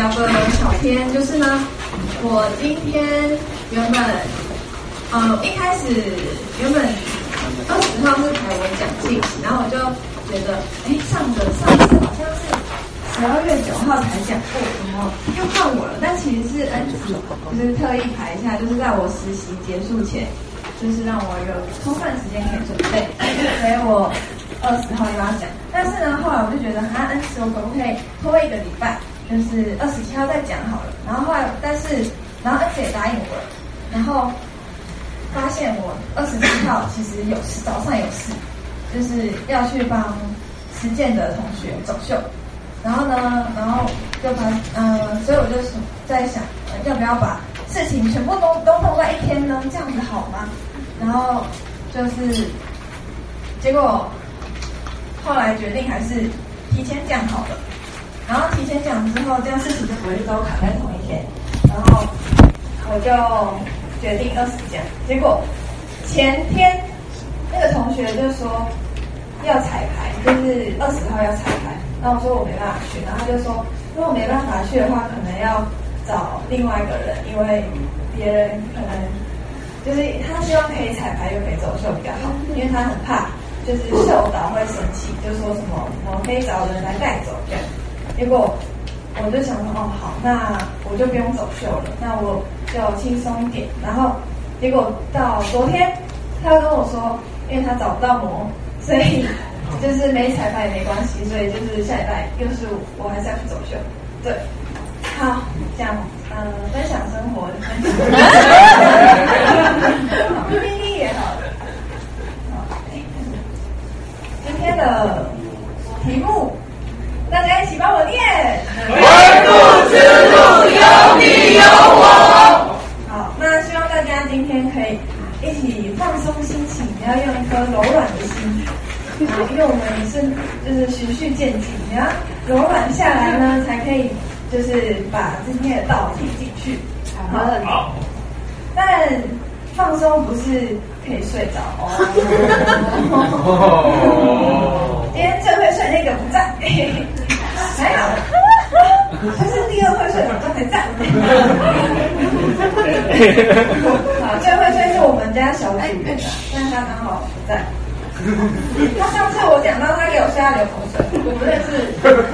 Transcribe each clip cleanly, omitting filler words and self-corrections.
聊个小天，就是呢，我今天原本一开始原本20号是排我讲信息，然后我就觉得上次好像是12月9号才讲过，怎么又换我了？但其实是恩慈就是特意排一下，就是在我实习结束前，就是让我有充分时间可以准备，所以我20号又要讲。但是呢，后来我就觉得恩慈我可不可以拖1个礼拜，就是27号再讲好了。然后后来恩慈也答应我了，然后发现我27号其实有事，早上有事，就是要去帮实践的同学走秀。然后就所以我就在想，要不要把事情全部都弄在一天呢？这样子好吗？然后就是结果后来决定还是提前讲好了。然后提前讲之后，这样事情就不会都卡在同一天。然后我就决定20讲。结果前天那个同学就说要彩排，就是20号要彩排。然后我说我没办法去，然后他就说如果没办法去的话，可能要找另外一个人，因为别人可能就是他希望可以彩排又可以走秀比较好，因为他很怕就是秀导会生气，就说什么我可以找人来带走这样。结果我就想说好，那我就不用走秀了，那我就轻松一点。然后结果到昨天他跟我说，因为他找不到模，所以就是没彩排也没关系，所以就是下礼拜又是我还是要去走秀。对，好，讲分享生活，分享PPT 也好。今天的题目，大家一起帮我念。 回复之路有你有我。 好，那希望大家今天可以一起放松心情，你要用一颗柔软的心。因为我们也是就是循序渐进，你要柔软下来呢，才可以就是把今天的道听进去。好，但放松不是可以睡着今天最会睡那个不在，还好，就是第2会睡的刚才在。好，最会睡是我们家小主人，但他刚好不在。他上次我讲到他给我说他流口水，我真的是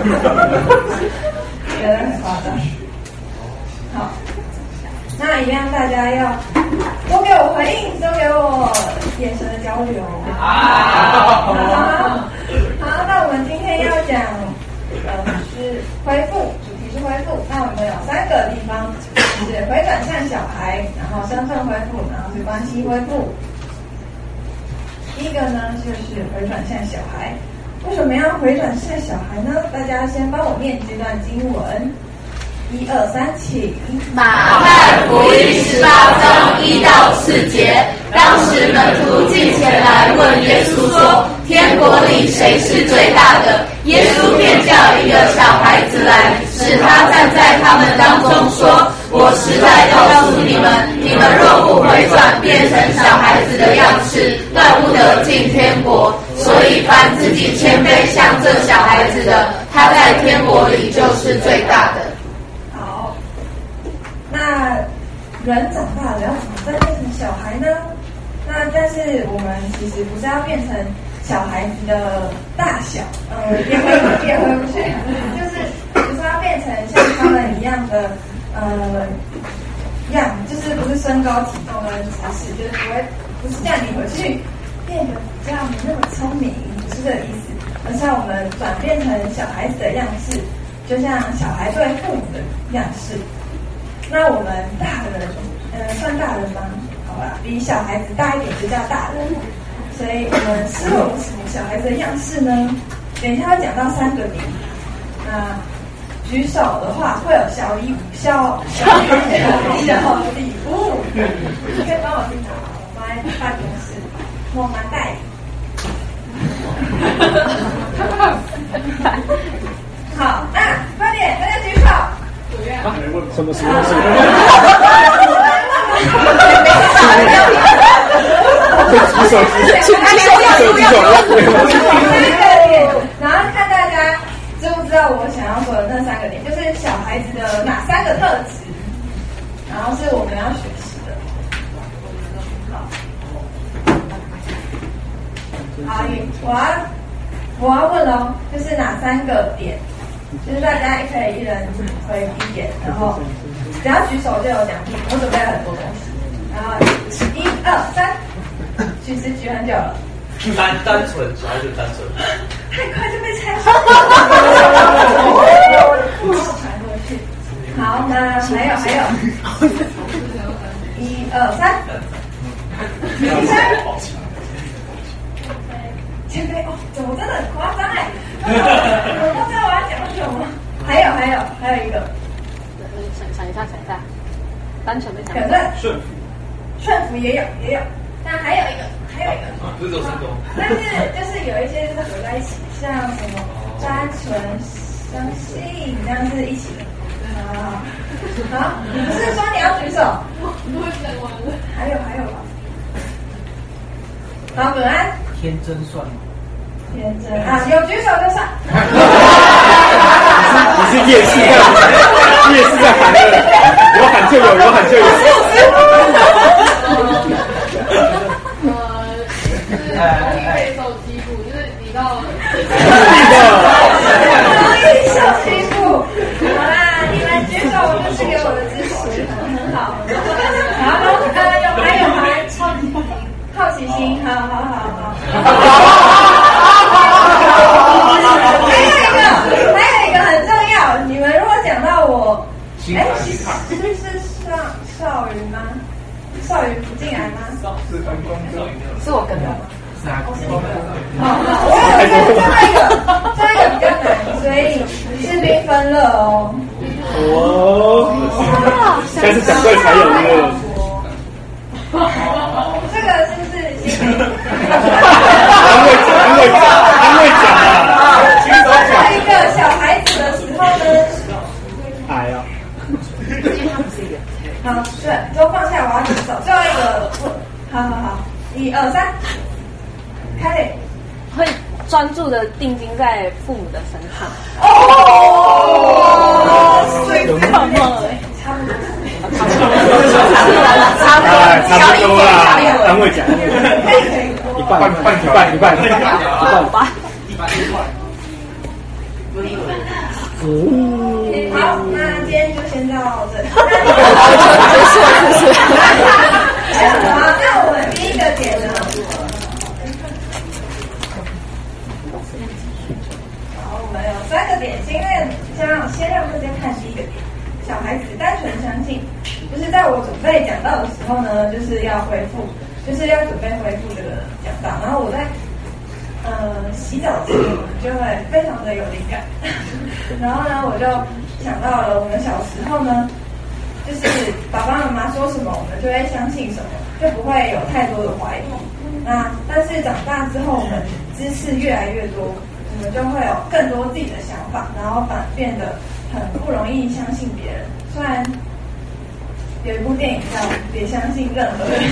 觉得很夸张。好，那一样大家要多给我回应，多给我眼神的交流。好，那我们今天要讲是恢复，主题是恢复。那我们有3个地方，是回转向小孩，然后身份恢复，然后是关系恢复。第一个呢，就是回转向小孩。为什么要回转向小孩呢？大家先帮我念这段经文，1、2、3，请。 马太福音18章1到4节，当时门徒进前来问耶稣说：“天国里谁是最大的？”耶稣便叫一个小孩子来，使他站在他们当中，说：“我实在告诉你们，你们若不回转，变成小孩子的样式，断不得进天国。所以凡自己谦卑像这小孩子的，他在天国里就是最大的。” 好，那人长大了要怎么再变成小孩呢？但是我们其实不是要变成小孩子的大小，也回不去，就是不是要变成像他们一样的就是不是身高体重的知识，就是不是叫你回去变得比较没那么聪明，不是这个意思，而是让我们转变成小孩子的样式，就像小孩对父母的样式。那我们大人，算大人吗？好吧，比小孩子大一点就叫大人。所以我们是否是小孩子的样式呢？等一下会讲到3个点。那举手的话会有小礼物，你可以帮我去拿，我放在办公室我蛮袋好，那快点，大家举手。 什么？然后看大家知不知道到我想要说的那3个点，就是小孩子的哪3个特质，然后是我们要学习的。好，我要问哦，就是哪3个点？就是大家可以一人回1点，然后只要举手就有奖品。我准备了很多东西，然后1、2、3，举时举很久了。 单纯，小孩子单纯。 太快就被拆穿了。传过去。好，那还有。1、2、3。前辈哦，怎么真的很夸张哎！我不知道我要讲什么。还有一个。 想一下，单纯的讲。 顺服也有，但还有一个。 不是只有3个。 但是就是有一些就是合在一起，像什么单纯、相信，这样是一起的。好，你不是说你要举手？ 我讲完了。 还有吧。好，本安。 天真算吗？ 天真啊，有举手就算。 你是夜市在喊的，有喊就有。 被受欺负，就是你到。 受欺负。好啦，你们举手就是给我的支持，很好。好奇心，好。还有一个很重要，你们如果讲到我，是少宇吗？少宇不进来吗？是我跟的吗？这个比较难，所以士兵分了哦。 现在是讲对才有那个。 这个是不是？ 安慰奖啊！ 在一个小孩子的时候呢， 矮啊。 好，对，都放下，我要举手。最后一个，好，1、2、3，开始。 会专注的定睛在父母的身上。 对，差不多。 差不多啦，安慰奖。一半。 好，那今天就先到这里。好，那我们第一个点呢？好，我们有3个点，先让大家看第一个点。小孩子单纯相信，就是在我准备讲到的时候呢，就是要准备恢复这个讲道，然后我在洗澡前就会非常的有灵感，然后呢我就想到了我们小时候呢，就是爸爸妈妈说什么我们就会相信什么，就不会有太多的怀疑。那但是长大之后我们知识越来越多，我们就会有更多自己的想法，然后变得很不容易相信别人。虽然有一部电影叫《别相信任何人》，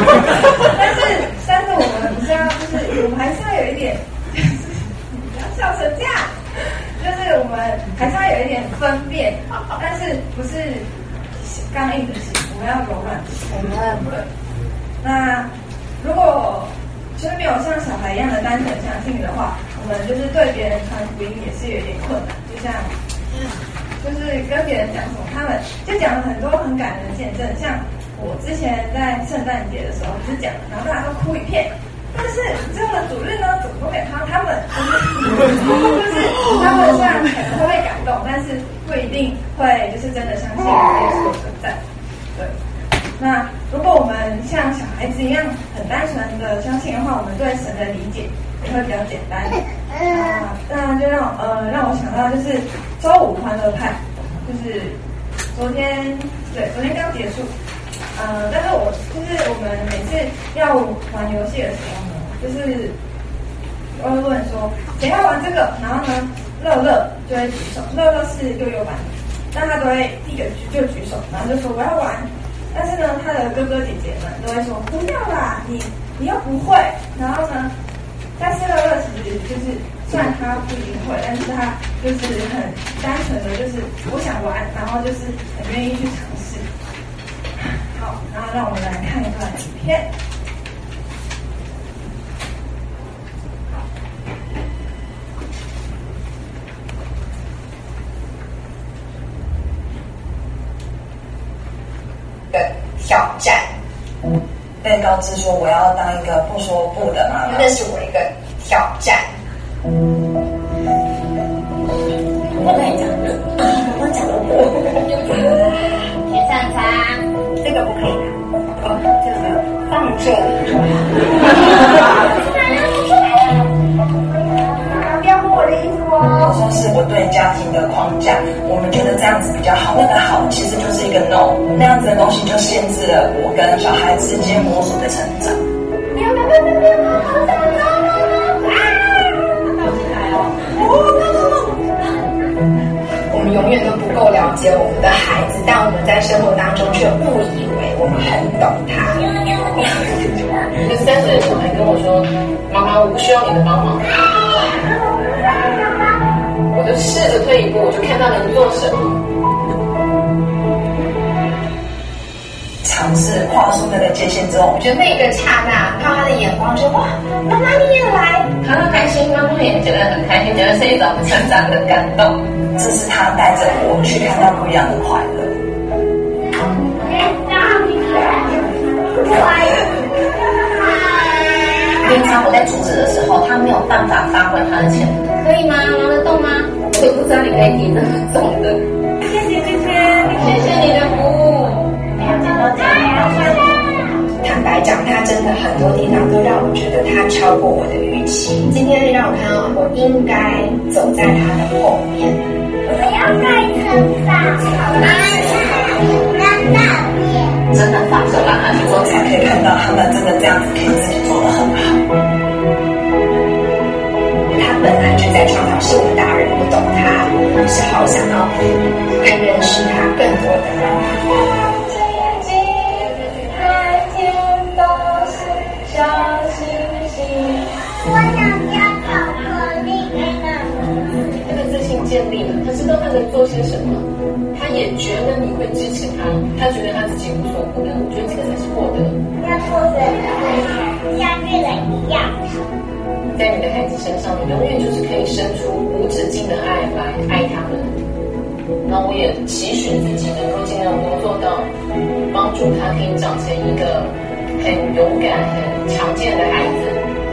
但是我们不是要，就是我们还是要有一点，不要笑成这样，就是我们还是要有一点分辨，但是不是刚硬的心，我们要柔软的心。对。那如果就是没有像小孩一样的单纯相信的话，我们就是对别人传福音也是有点困难，就像。就是跟别人讲什么，他们就讲了很多很感人的见证。像我之前在圣诞节的时候只讲，然后大家都哭一片。但是这样的主日呢，怎么都没有看到他们，就是他们虽然可能会被感动，但是不一定会就是真的相信耶稣的存在。对。那如果我们像小孩子一样很单纯的相信的话，我们对神的理解也会比较简单。那就让我想到就是周五欢乐派，就是昨天刚结束。但是我们每次要玩游戏的时候呢，就是我会问说谁要玩这个，然后呢乐乐就会举手，乐乐是幼幼班，那他都会第一个就举手，然后就说我要玩。但是呢，他的哥哥姐姐们都会说不要啦，你又不会，然后呢， 但是乐乐其实就是虽然他不一定会，但是他就是很单纯的，就是我想玩，然后就是很愿意去尝试。好，然后让我们来看一段影片。 的挑战，被告知说我要当一个不说不的妈妈，那是我一个挑战。我跟你讲，我讲过， 铁上餐， 这个不可以拿，这个放这里。不要摸我的衣服哦。我说是我对家庭的框架，我们觉得这样子比较好。那个好其实就是一个 no， 那样子的东西就限制了我跟小孩之间摸索的成长。没有，我们永远都不够了解我们的孩子，但我们在生活当中却误以为我们很懂他。 一个3岁的小孩跟我说：“妈妈，我不需要你的帮忙。”我就试着退一步，我就看他能做什么。 尝试跨出那个界限之后， 我觉得那个刹那，看他的眼光说：“哇，妈妈你也来！” 他开心，妈妈也觉得很开心，觉得是一种成长的感动。 这是他带着我去看到不一样的快乐。平常我在阻止的时候，他没有办法发挥他的潜能。 可以吗？拿得动吗？ 我也不知道你可以提那么重的。 谢谢姐姐，谢谢你的服务。 坦白讲，他真的很多地方都让我觉得他超过我的预期。今天让我看到我应该走在他的后面。我要再成长， 真的放手让他去做， 才可以看到他们真的这样子可以自己做得很好。他本来就在创造是我大人不懂他，是好想要更认识他更多的人。 他的自信建立了，他知道他能做些什么，他也觉得你会支持他，他觉得他自己无所不能。我觉得这个才是获得。 要挫折像巨人一样。 在你的孩子身上，你永远就是可以生出无止境的爱来爱他们。那我也期许自己能够尽量多做到，帮助他可以长成一个很勇敢、很强健的孩子。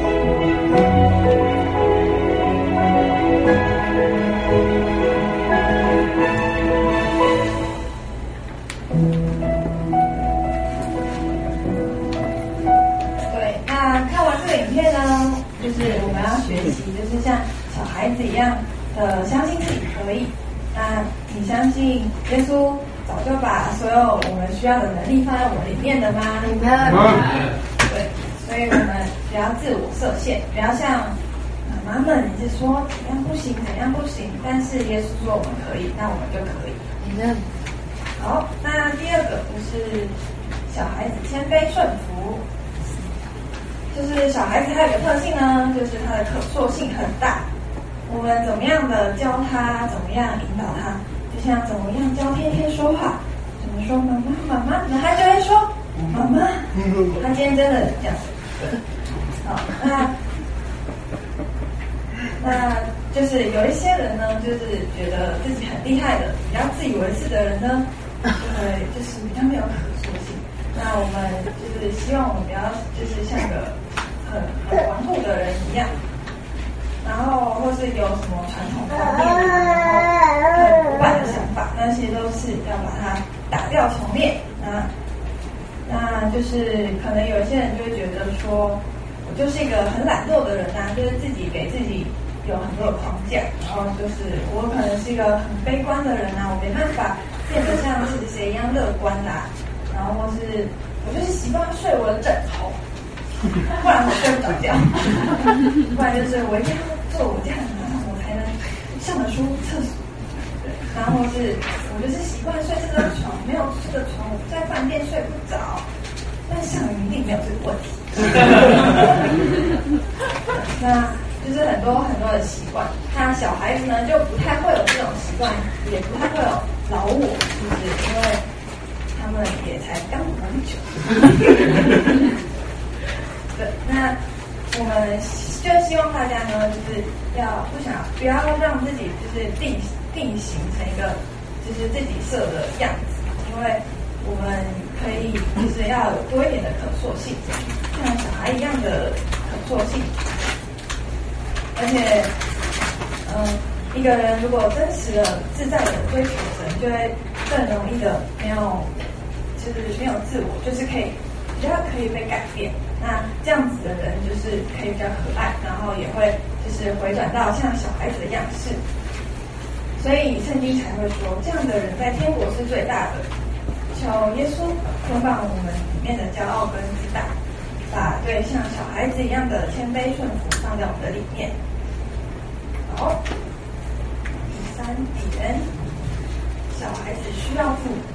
对，那看完这个影片呢，就是我们要学习，就是像小孩子一样的相信自己可以。那你相信耶稣早就把所有我们需要的能力放在我们里面的吗？对，所以我们不要自我设限，不要像妈妈们一直说怎样不行，怎样不行。但是耶稣说我们可以，那我们就可以。好，那第二个就是小孩子谦卑顺服。就是小孩子他有个特性呢，就是他的可塑性很大。我们怎么样的教他，怎么样引导他，就像怎么样教天天说话，怎么说妈妈妈妈，然后他就会说妈妈。他今天真的这样。好，那就是有一些人呢，就是觉得自己很厉害的，比较自以为是的人呢，就是比较没有可塑性。那我们就是希望我们不要就是像个很顽固的人一样。然后或是有什么传统观念，很古板的想法，那些都是要把它打掉重练。那就是可能有一些人就会觉得说，我就是一个很懒惰的人啊，就是自己给自己有很多的框架，然后就是我可能是一个很悲观的人啊，我没办法变得像是谁一样乐观啦，然后或是我就是习惯睡我的枕头。不然我睡不着觉，不然就是我一定要做我这样，然后我才能上得出厕所。对，然后是我就是习惯睡这张床，没有这个床我在饭店睡不着。但是上云一定没有这个问题。 那就是很多的习惯。那小孩子呢就不太会有这种习惯，也不太会有老我，就是因为他们也才刚很久。对，那我们就希望大家呢，就是不要让自己就是定型成一个就是自己设的样子，因为我们可以就是要有多一点的可塑性，像小孩一样的可塑性。而且，一个人如果真实的、自在的追求神，就会更容易的没有自我，就是比较可以被改变。那这样子的人就是可以比较可爱，然后也会就是回转到像小孩子的样式。所以圣经才会说，这样的人在天国是最大的。求耶稣捆绑我们里面的骄傲跟自大，把对像小孩子一样的谦卑顺服放在我们的里面。好，第3点，小孩子需要父母。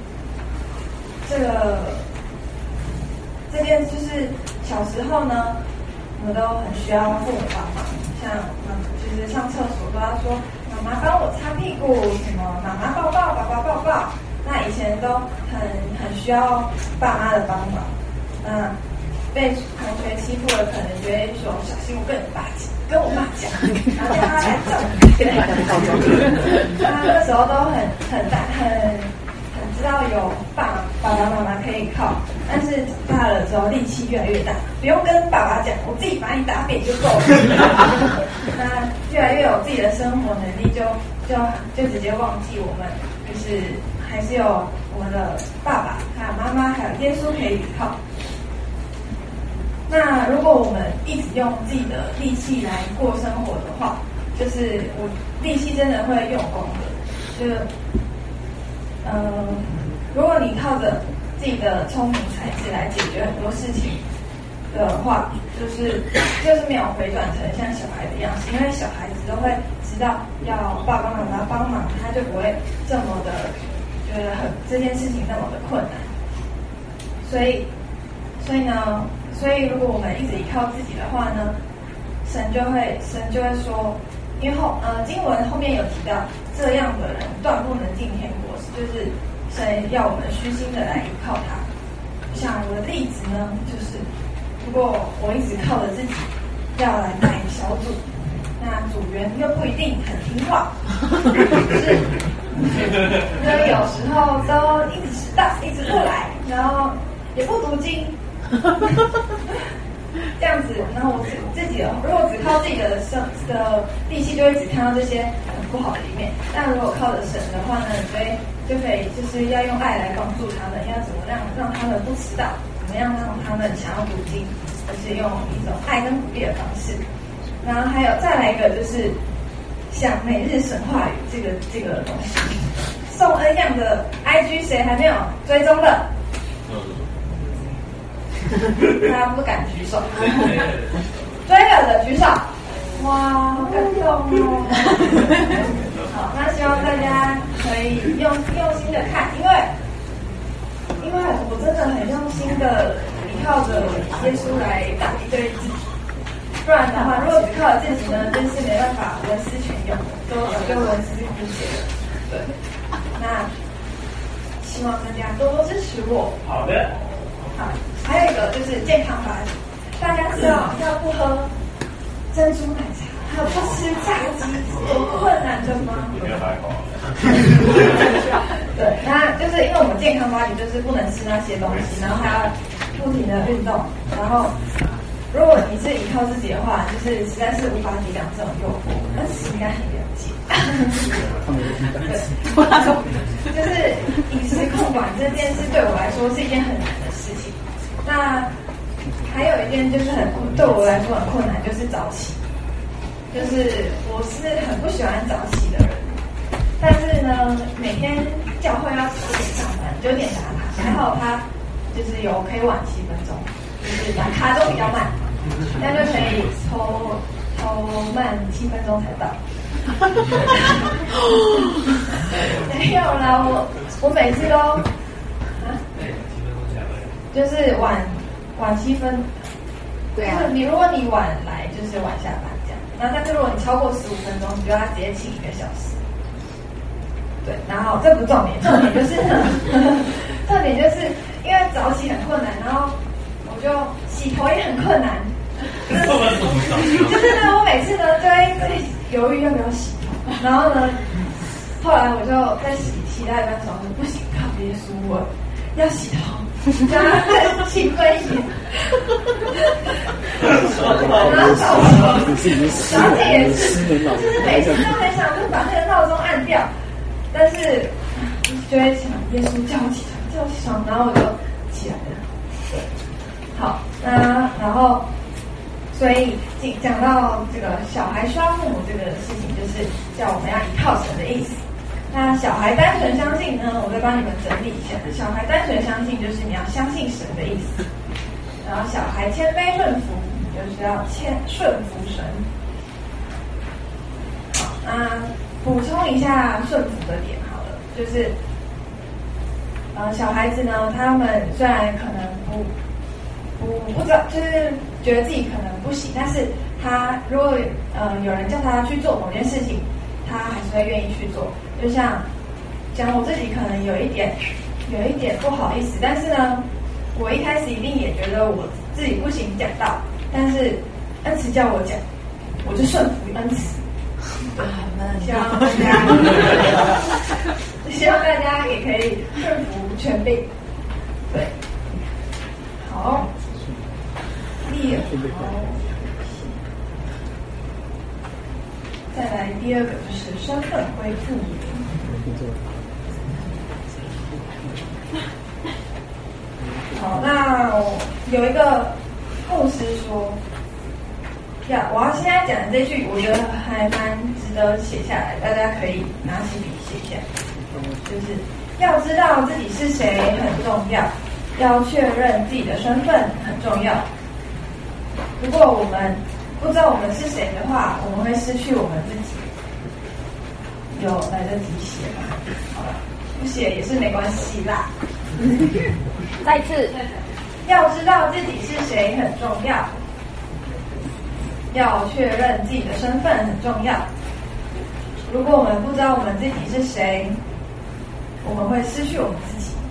这件就是小时候呢，我们都很需要父母帮忙，就是上厕所都要说妈妈帮我擦屁股，什么妈妈抱抱，爸爸抱抱。那以前都很需要爸妈的帮忙。被同学欺负了，可能就会说小心我跟我爸讲，然后叫他来揍你。那时候都很知道有爸爸妈妈可以靠，但是长大了之后力气越来越大，不用跟爸爸讲，我自己把你打扁就够了。那越来越有自己的生活能力，就直接忘记我们就是还是有我们的爸爸还有妈妈还有耶稣可以依靠。那如果我们一直用自己的力气来过生活的话，就是我力气真的会用光的。如果你靠着自己的聪明才智来解决很多事情的话，就是没有回转成像小孩的样子，因为小孩子都会知道要爸爸妈妈帮忙，他就不会这么的觉得这件事情那么的困难。所以如果我们一直依靠自己的话呢，神就会说，因为经文后面有提到，这样的人断不能进天国，就是神要我们虚心的来依靠他。像我的例子呢，就是如果我一直靠着自己要来带小组，那组员又不一定很听话，就是有时候都一直迟到，一直不来，然后也不读经。这样子，然后我自己如果只靠自己的力气，就会只看到这些很不好的一面。但如果靠着神的话呢，就可以就是要用爱来帮助他们，要怎么让他们不迟到，怎么样让他们想要读经，就是用一种爱跟鼓励的方式。然后还有再来一个就是像每日神话语这个东西，宋恩样的 IG 谁还没有追踪的？大家不敢举手，追了的举手。哇，好感动哦！好，那希望大家可以用心的看，因为我真的很用心的依靠着耶稣来打一对自己，不然的话，如果只靠自己呢，真是没办法文思泉涌，都早就文思枯竭了。对，那希望大家多多支持我。 好的。 好，还有一个就是健康法，大家知道要不喝珍珠奶茶，还有不吃炸鸡，多困难的吗？ 没有还好。 对，那就是因为我们健康法就是不能吃那些东西，然后还要不停的运动，然后如果你是依靠自己的话，就是实在是无法抵挡这种诱惑，但是应该很了解。对，就是饮食控管这件事对我来说是一件很难的事情。那还有一件就是对我来说很困难，就是早起。就是我是很不喜欢早起的人，但是呢，每天教会要9点上班，9点打卡，还好他就是可以晚7分钟，就是打卡都比较慢，那就可以偷慢7分钟才到。没有啦，我每次都就是晚7分，对啊，如果你晚来就是晚下班。 那但是如果你超过15分钟，你就要直接请1个小时。对，然后这不是重点，重点就是重点就是因为早起很困难，然后我就洗头也很困难。就是呢，我每次呢就会犹豫要不要洗头，然后呢，后来我就在洗到一半的时候，不行，靠耶稣，我要洗头，让它更兴奋一点。然后早起也是，就是每次都很想就把那个闹钟按掉，但是就会想耶稣叫我起床，叫我起床，然后我就起来了。对，好，那然后。所以讲到这个小孩需要父母这个事情，就是叫我们要依靠神的意思。那小孩单纯相信呢，我再帮你们整理一下。小孩单纯相信就是你要相信神的意思。然后小孩谦卑顺服，就是要顺服神。好，那补充一下顺服的点好了，就是小孩子呢，他们虽然可能不知道，就是觉得自己可能不行，但是他如果有人叫他去做某件事情，他还是会愿意去做。就像讲我自己可能有一点不好意思，但是呢，我一开始一定也觉得我自己不行讲到，但是恩慈叫我讲，我就顺服恩慈。希望大家也可以顺服权柄。对，好。再来第二个就是身份恢复。好，那有一个牧师说，我要现在讲的这句，我觉得还蛮值得写下来，大家可以拿起笔写一下。就是要知道自己是谁很重要，要确认自己的身份很重要。如果我们不知道我们是谁的话，我们会失去我们自己。有来得及写吗？好了，不写也是没关系啦。 再一次， 要知道自己是谁很重要，要确认自己的身份很重要。如果我们不知道我们自己是谁，我们会失去我们自己。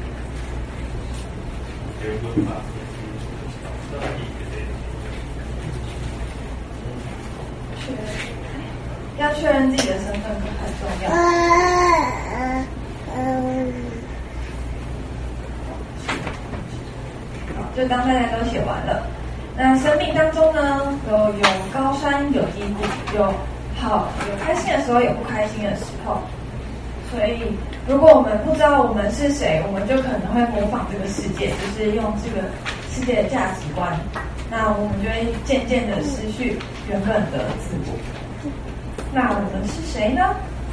要确认自己的身份很重要。好，就当大家都写完了。那生命当中呢，有高山，有低谷，有开心的时候，有不开心的时候。所以，如果我们不知道我们是谁，我们就可能会模仿这个世界，就是用这个世界的价值观。那我们就会渐渐的失去原本的自我。那我们是谁呢？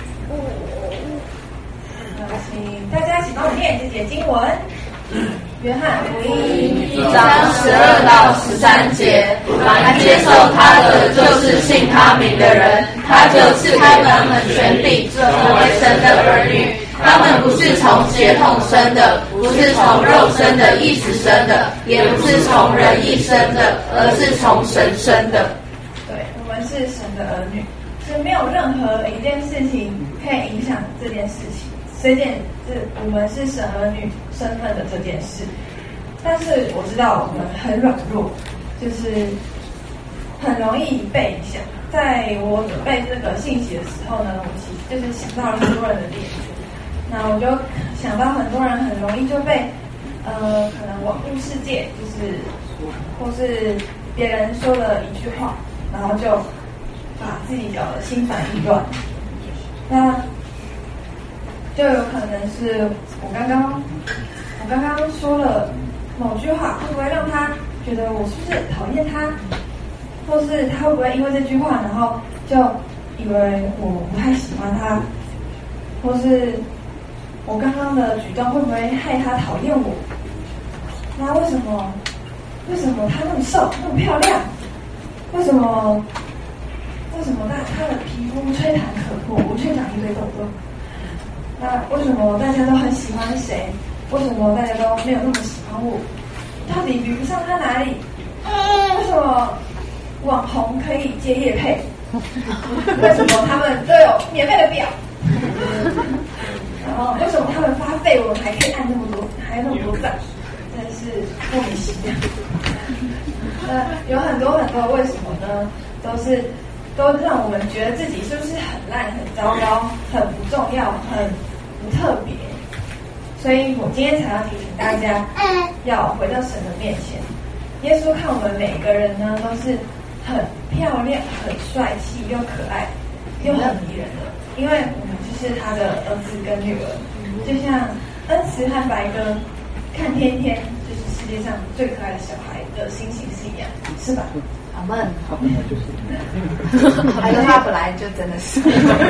请大家一起帮我念这节经文。约翰福音 1章12到13节，凡接受他的，就是信他名的人，他就赐给他们权柄，成为神的儿女。他们不是从血统生的，不是从肉生的意识生的，也不是从人意生的，而是从神生的。 对，我们是神的儿女，是没有任何一件事情可以影响这件事情。我们是神儿女身份的这件事，但是我知道我们很软弱，就是很容易被影响。在我准备这个信息的时候呢，我其实就是想到了很多人的例子，那我就想到很多人很容易就被可能网络世界，就是或是别人说了一句话，然后就把自己搞得心烦意乱。那就有可能是我刚刚说了某句话，会不会让他觉得我是不是讨厌他，或是他会不会因为这句话，然后就以为我不太喜欢他，或是我刚刚的举动会不会害他讨厌我？那为什么他那么瘦那么漂亮？为什么他的皮肤吹弹可破，我却长一堆痘痘？那为什么大家都很喜欢谁？为什么大家都没有那么喜欢我？到底比不上他哪里？为什么网红可以接业配？为什么他们都有免费的表？然后为什么他们发绯闻还可以按那么多，还有那么多赞？真是莫名其妙。有很多为什么呢？都让我们觉得自己是不是很烂、很糟糕、很不重要、很不特别。所以我今天才要提醒大家，要回到神的面前。耶稣看我们每个人呢，都是很漂亮、很帅气又可爱，又很迷人的，因为我们就是他的儿子跟女儿，就像恩慈和白鸽看天天就是世界上最可爱的小孩的心情是一样，是吧？ 好闷， 好本来就是， 还有他本来就真的是。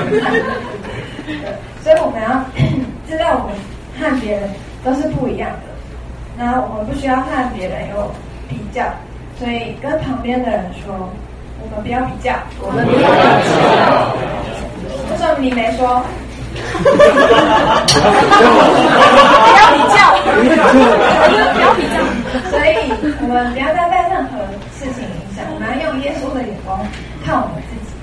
所以我们要知道我们和别人都是不一样的，那我们不需要和别人有比较，所以跟旁边的人说，我们不要比较， 我们不要比较。 为什么你没说？ 不要比较，不要比较。 所以我们不要再被任何事情影响，我们要用耶稣的眼光看我们自己。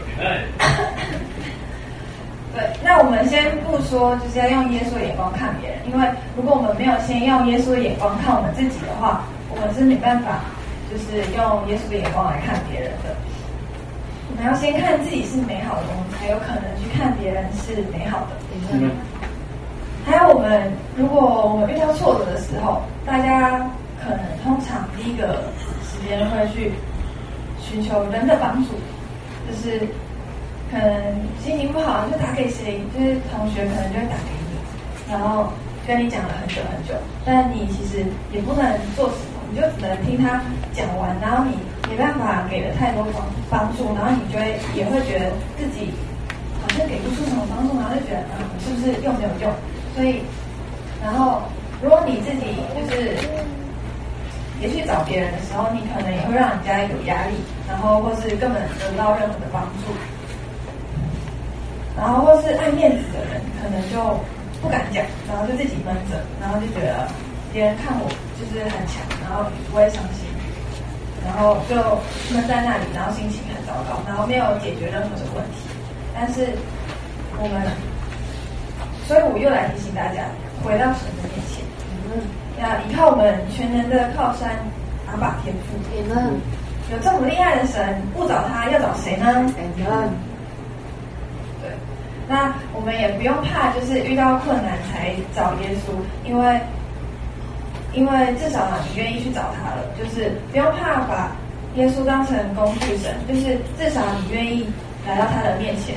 对，那我们先不说就是要用耶稣的眼光看别人，因为如果我们没有先用耶稣的眼光看我们自己的话，我们是没办法就是用耶稣的眼光来看别人的。我们要先看自己是美好的，我们才有可能去看别人是美好的。还有如果我们遇到挫折的时候，大家可能通常第一个时间会去寻求人的帮助，就是可能心情不好就打给谁，就是同学可能就会打给你，然后跟你讲了很久很久，但你其实也不能做什么，你就只能听他讲完，然后你没办法给了太多帮助，然后你也会觉得自己好像给不出什么帮助，然后就觉得是不是用没有用？所以，然后如果你自己就是也去找别人的时候，你可能也会让人家有压力，然后或是根本得不到任何的帮助，然后或是爱面子的人，可能就不敢讲，然后就自己闷着，然后就觉得别人看我就是很强，然后不会伤心，然后就闷在那里，然后心情很糟糕，然后没有解决任何的问题。但是所以我又来提醒大家，回到神的面前，要依靠我们全能的靠山阿爸天父。有这么厉害的神，不找他要找谁呢？对，那我们也不用怕，就是遇到困难才找耶稣，因为至少你愿意去找他了，就是不用怕把耶稣当成工具神，就是至少你愿意来到他的面前。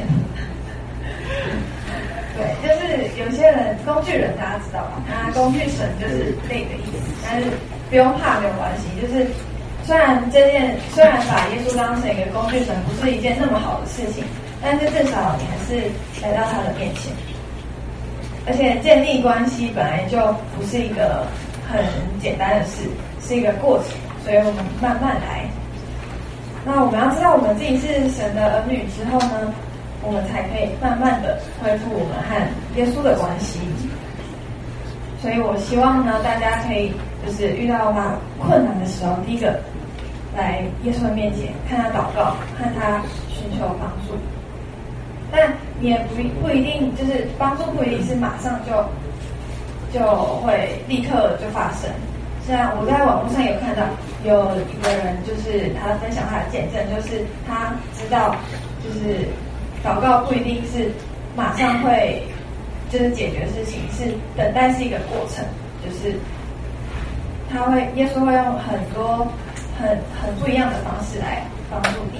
对，就是有些人工具人大家知道吧？那工具神就是那个意思，但是不用怕，没有关系。就是虽然把耶稣当成一个工具神不是一件那么好的事情，但是至少你还是来到他的面前。而且建立关系本来就不是一个很简单的事，是一个过程，所以我们慢慢来。那我们要知道我们自己是神的儿女之后呢，我们才可以慢慢的恢复我们和耶稣的关系。所以我希望呢，大家可以就是遇到困难的时候，第一个来耶稣的面前，看他祷告，看他寻求帮助。但你也不一定，就是帮助不一定是马上就会立刻就发生。像我在网络上有看到有一个人，就是他分享他的见证，就是他知道，就是祷告不一定是马上会就是解决事情，是等待是一个过程，就是耶稣会用很多很不一样的方式来帮助你。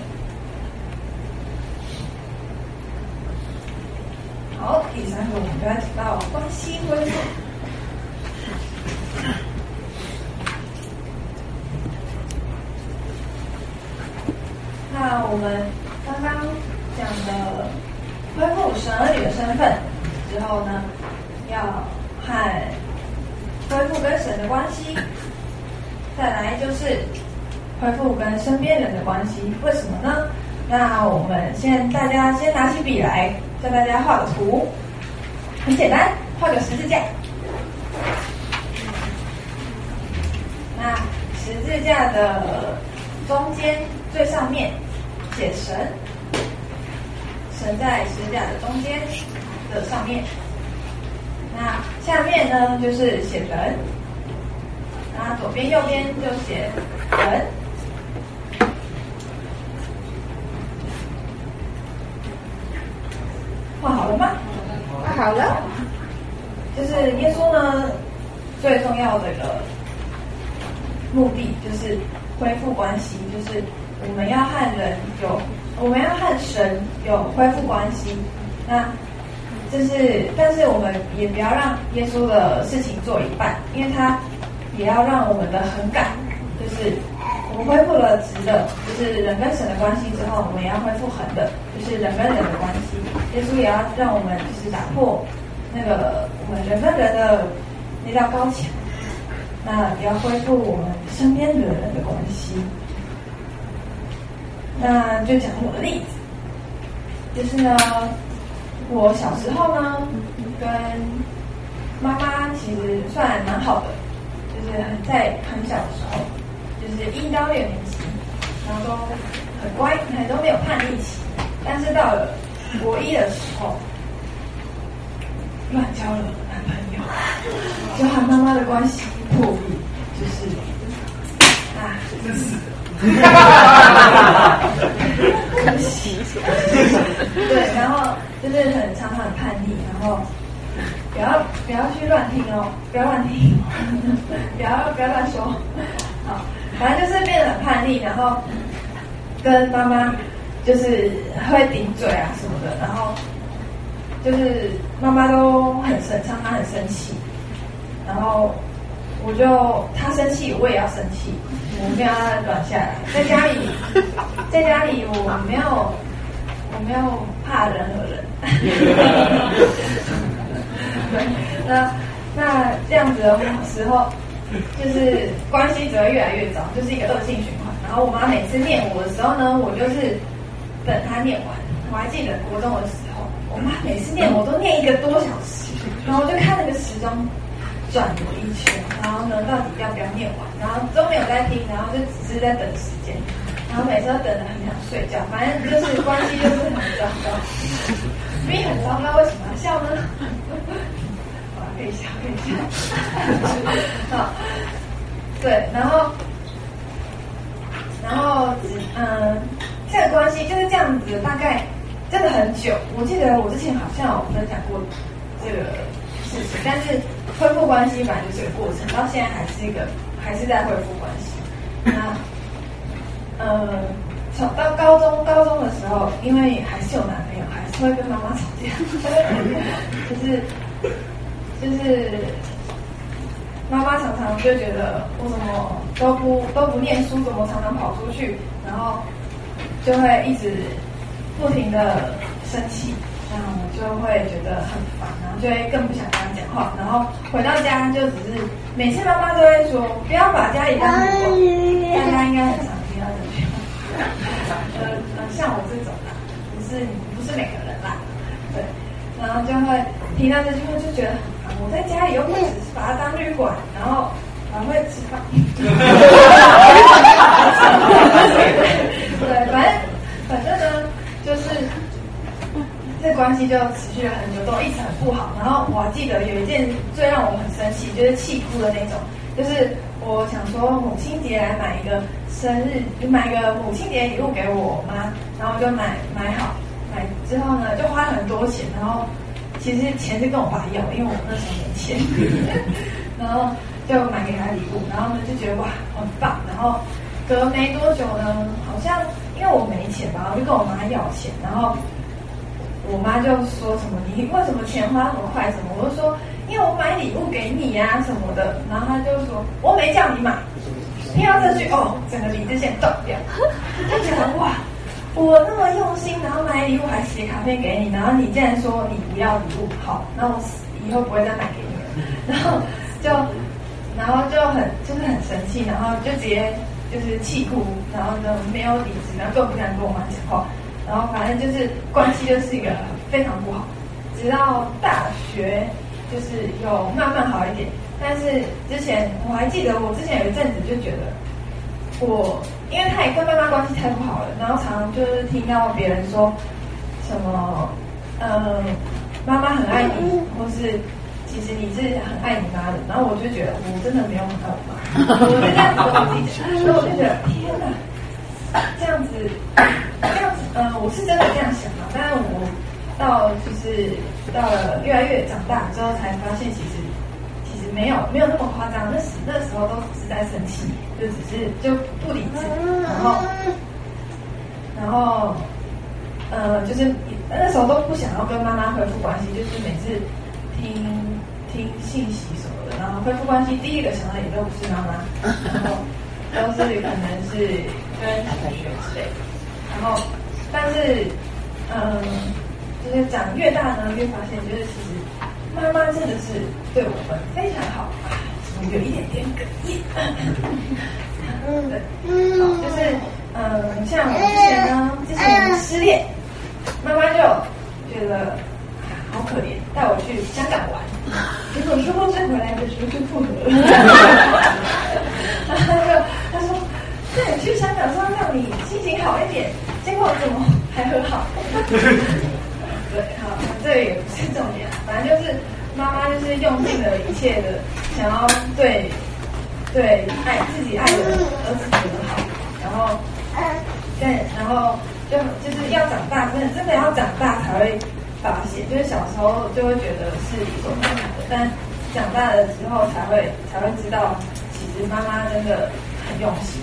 好，第三个我们就要讲到关系恢复。那我们刚刚讲的恢复神儿女的身份之后呢，要恢复跟神的关系，再来就是恢复跟身边人的关系。为什么呢？那我们大家先拿起笔来，教大家画个图，很简单，画个十字架。那十字架的中间最上面写神，神在十字架的中间的上面。那下面呢就是写人，那左边右边就写人。画好了吗？ 好了。 就是耶稣呢，最重要的一个目的就是恢复关系，就是我们要和神有恢复关系。那但是我们也不要让耶稣的事情做一半，因为他也要让我们的恒感，就是我们恢复了直的，就是人跟神的关系之后，我们也要恢复恒的，就是人跟人的关系。耶稣也要让我们就是打破那个我们人跟人的那道高墙，那也要恢复我们身边的人的关系。那就讲我的例子，就是呢，我小时候呢，跟妈妈其实算蛮好的，就是在很小的时候，就是1到6年级，然后都很乖，都没有叛逆期。但是到了国1的时候，乱交了男朋友，就和妈妈的关系破裂，就是真是可惜。对，然后就是常常很叛逆，然后不要去乱听哦，不要乱听，不要乱说。好，反正就是变得很叛逆，然后跟妈妈就是会顶嘴啊什么的，然后就是妈妈都常常很生气，然后她生气我也要生气，我没有让她软下来。在家里我没有怕任何人。对，那这样子的时候，就是关系只会越来越糟，就是一个恶性循环。然后我妈每次念我的时候呢，我就是等她念完。我还记得国中的时候，我妈每次念我都念1个多小时，然后我就看那个时钟转了一圈，然后呢到底要不要念完，然后都没有在听，然后就只是在等时间，然后每次都等得很想睡觉，反正就是关系就是很糟糕。所以很糟糕，为什么要笑呢？可以笑。好，对，然后这个关系就是这样子，大概真的很久。我记得我之前好像有分享过这个事情，但是恢复关系本来就是个过程，到现在还是在恢复关系。那到高中的时候，因为还是有男朋友，还是会跟妈妈吵架，就是妈妈常常就觉得我怎么都不念书，怎么常常跑出去，然后就会一直不停的生气，然后就会觉得很烦，然后就会更不想跟他讲话，然后回到家就只是每次妈妈都会说不要把家里当旅馆，大家应该很常听到这句话。像我这种啦，不是每个人啦，对，然后就会听到这句话就觉得很烦。我在家里又不只是把它当旅馆，然后还会吃饭。对，反正呢，就是这关系就持续了很久，都一直很不好。然后我还记得有一件最让我很生气，就是气哭的那种，就是我想说母亲节来买一个买个母亲节礼物给我妈，然后就买好，买之后呢就花很多钱，然后其实钱是跟我爸要，因为我那时候没钱，然后就买给他礼物，然后呢就觉得哇很棒，然后隔没多久呢，好像因为我没钱嘛，我就跟我妈要钱，然后我妈就说什么你为什么钱花那么快什么，我就说因为我买礼物给你啊什么的，然后她就说我没叫你买。听到这句整个理智线断掉，就觉得哇，我那么用心，然后买礼物还写卡片给你，然后你竟然说你不要礼物，好，那我以后不会再买给你了。然后就很生气，然后就直接就是气哭，然后呢没有理智，然后更不想跟我妈讲话，然后反正就是关系就是一个非常不好，直到大学就是有慢慢好一点。但是我还记得我之前有一阵子就觉得因为他也跟妈妈关系太不好了，然后常常就是听到别人说什么，妈妈很爱你，或是其实你是很爱你妈的，然后我就觉得我真的没有很爱我妈，我就这样子跟我自己讲，所以我就觉得天哪，这样子，我是真的这样想嘛，但是我就是到了越来越长大之后才发现，其实没有那么夸张，那时候都只是在生气，就只是就不理智，然后就是那时候都不想要跟妈妈恢复关系，就是每次听信息什么的，然后恢复关系第一个想到也都不是妈妈，然后都是可能是跟同学之类的，然后但是就是长越大呢，越发现就是其实妈妈真的是对我们非常好，有一点点哽咽。对，好，就是像我之前失恋，妈妈就觉得好可怜，带我去香港玩，结果之后再回来的时候就复合了。他说带你去香港是要让你心情好一点，结果怎么还和好？对，好，这个也不是重点，反正就是妈妈就是用尽了一切的想要对爱自己爱的儿子觉得好，然后就是要长大，真的要长大才会发现，就是小时候就会觉得是理所当然的，但长大了之后才会知道，其实妈妈真的很用心，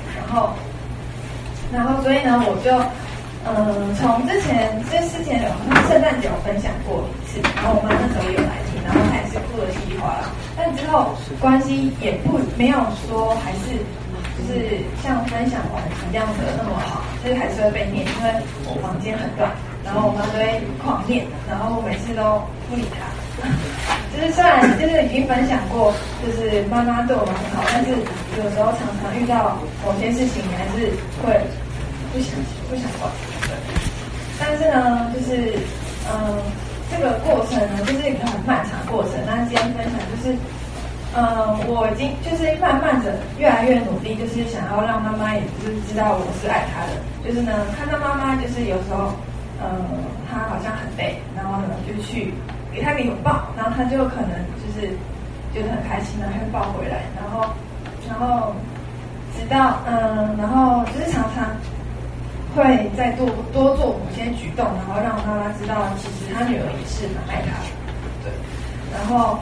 然后所以呢，我就。从之前有圣诞节有分享过一次，然后我妈那时候也有来听，然后她也是哭得稀里哗啦，但之后关系也没有说还是就是像分享完一样的那么好，就是还是会被念，因为我房间很乱，然后我妈都会狂念，然后我每次都不理她。就是虽然就是已经分享过，就是妈妈对我们很好，但是有时候常常遇到某些事情，你还是会不想管。但是呢，就是这个过程呢，就是一个很漫长的过程。那今天分享就是，我已经就是慢慢的越来越努力，就是想要让妈妈也就是知道我是爱她的。就是呢，看到妈妈就是有时候，她好像很累，然后呢就去给她个拥抱，然后她就可能就是觉得很开心，然后会抱回来，然后直到然后就是常常。会再多做某些举动，然后让妈妈知道，其实她女儿也是蛮爱她的，对。然后，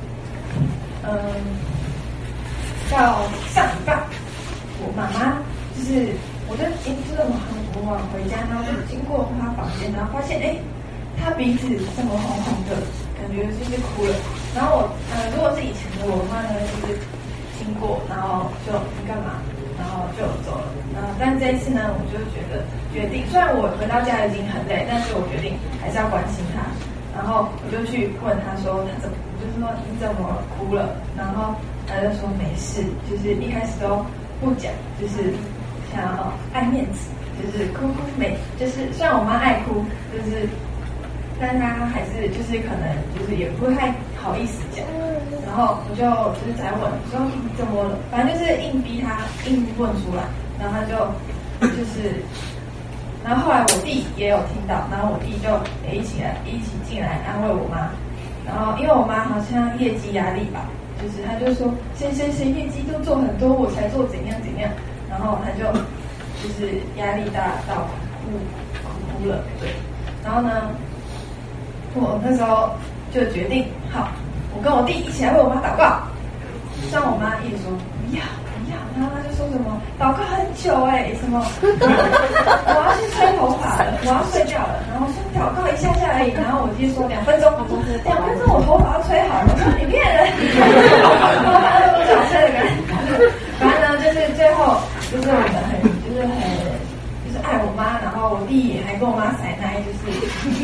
到上礼拜，我妈妈就是我晚回家，然后就经过她房间，然后发现她鼻子怎么红红的，感觉就是哭了。然后如果是以前的我妈呢，就是经过，然后就你干嘛？然后就走了，但这一次呢，我就决定，虽然我回到家已经很累，但是我决定还是要关心他。然后我就去问他说他怎么，我就说你怎么哭了？然后他就说没事，就是一开始都不讲，就是想要爱面子，就是哭没，就是虽然我妈爱哭，就是但他还是就是可能就是也不太好意思讲。然后我就是在问说你怎么了，反正就是硬逼他硬问出来，然后他就是，然后后来我弟也有听到，然后我弟就一起进来安慰我妈，然后因为我妈好像业绩压力吧，就是他就说谁业绩都做很多，我才做怎样，然后他就是压力大到哭了，对，然后呢，我那时候就决定好。我跟我弟一起来为我妈祷告，虽然我妈一直说不要，然后她就说什么祷告很久什么我要去吹头发了，我要睡觉了，然后说祷告一下下而已，然后我弟说2分钟，2分钟我头发要吹好了，我说你骗人，头发都不想吹的感觉，反正呢就是最后就是我们很爱我妈，然后我弟还跟我妈塞奶，就是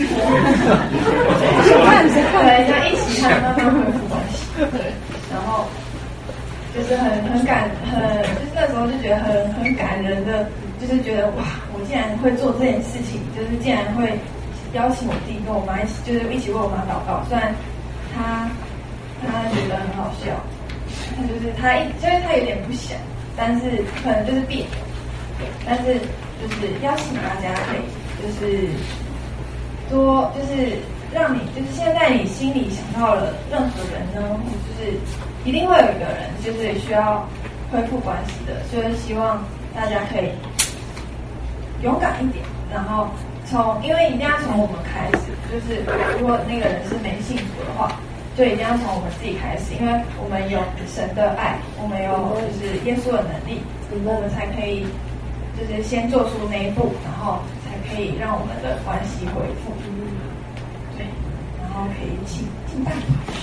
对，就一起和妈妈恢复关系，对，然后就是就是那时候就觉得很感人的，就是觉得哇，我竟然会做这件事情，就是竟然会邀请我弟跟我妈一起，就是一起为我妈祷告，虽然他觉得很好笑，他就是他有点不想， 但是可能就是别扭，但是就是邀请大家可以就是多就是让你就是现在你心里想到了任何人呢，就是一定会有一个人就是需要恢复关系的，所以希望大家可以勇敢一点，然后因为一定要从我们开始，就是如果那个人是没信主的话，就一定要从我们自己开始，因为我们有神的爱，我们有就是耶稣的能力，我们才可以就是先做出那一步，然后才可以让我们的关系恢复。对，然后可以请敬拜。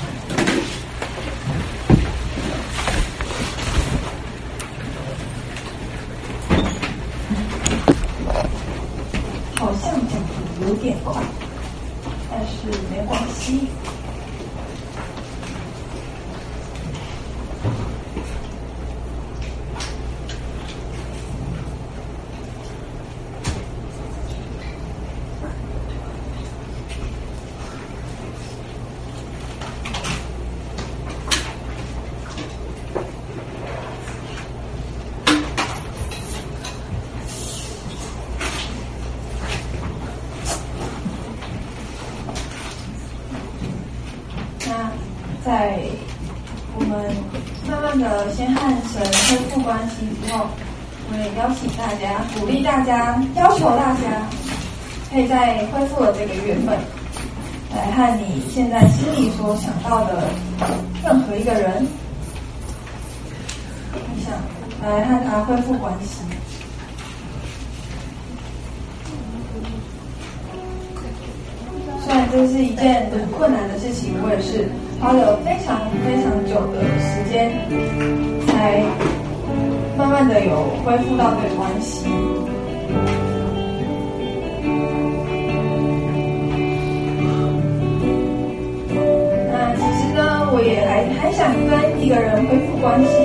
好像讲的有点快，但是没关系。在我们慢慢的先和神恢复关系之后，我也邀请大家、鼓励大家、要求大家，可以在恢复的这个月份，来和你现在心里所想到的任何一个人，你想来和他恢复关系。虽然这是一件很困难的事情，我也是花了非常非常久的时间，才慢慢的有恢复到这个关系。那其实呢，我也还想跟一个人恢复关系，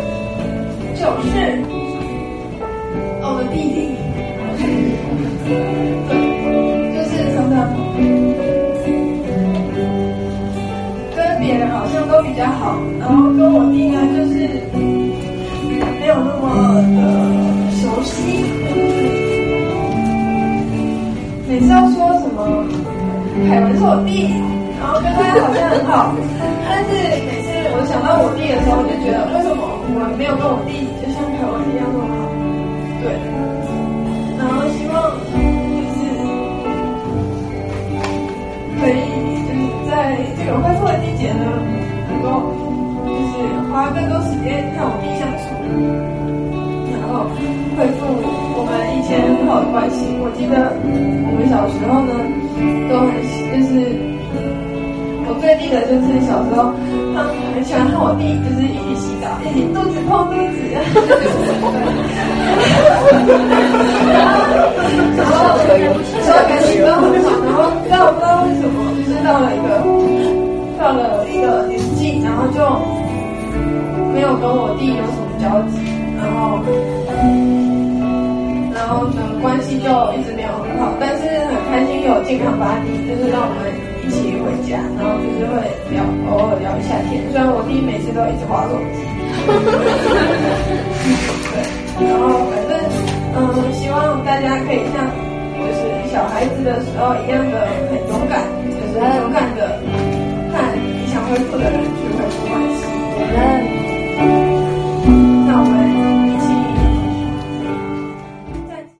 就是我的弟弟。对，就是常常跟别人好像都比较好，然后跟我弟呢就是没有那么的熟悉。每次要说什么凯文是我弟，然后跟他好像很好，但是每次我想到我弟的时候，我就觉得为什么我没有跟我弟就像凯文一样那么好？对，然后希望可以就是在这个恢复的季节呢，能够就是花更多时间和我弟相处，然后恢复我们以前很好的关系。我记得我们小时候呢，都很就是我最记得就是小时候，他们很喜欢和我弟就是一起洗澡，一起肚子碰肚子，然后感情都很好，然后但我不知道为什么，就是到了一个年纪，然后就没有跟我弟有什么交集，然后呢关系就一直没有很好，但是很开心有健康巴黎，就是让我们一起回家，然后就是会偶尔聊一下天，虽然我弟每次都一直滑手机，对，然后反正希望大家可以像就是小孩子的时候一样的很勇敢，就是很勇敢的和你想恢复的人去恢复关系。